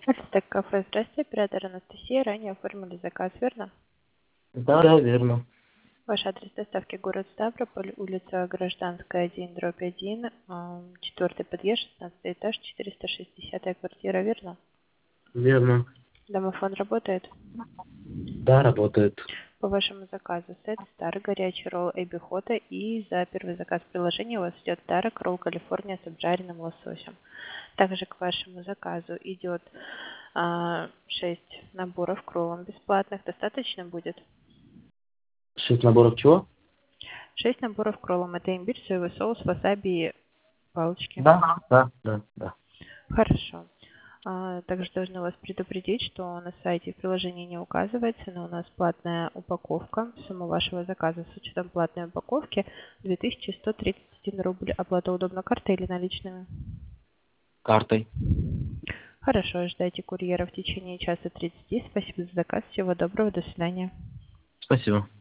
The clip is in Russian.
Альтек кафе, здравствуйте, оператор Анастасия. Ранее оформили заказ, верно? Да, да, верно. Ваш адрес доставки город Ставрополь, улица Гражданская, 1/1, четвертый подъезд, 16 этаж, 460 квартира, верно? Верно. Домофон работает? Да, работает. По вашему заказу сет Стар, горячий ролл Эбби Хота, и за первый заказ приложения у вас идет Дарек ролл Калифорния с обжаренным лососем. Также к вашему заказу идет 6 наборов к роллам бесплатных. Достаточно будет? 6 наборов чего? 6 наборов к роллам. Это имбирь, соевый соус, васаби и палочки. Да. Хорошо. Также должна вас предупредить, что на сайте в приложении не указывается, но у нас платная упаковка. Сумма вашего заказа с учетом платной упаковки 2131 рубль. Оплата удобно картой или наличными? Картой. Хорошо, ждайте курьера в течение часа 30. Спасибо за заказ. Всего доброго. До свидания. Спасибо.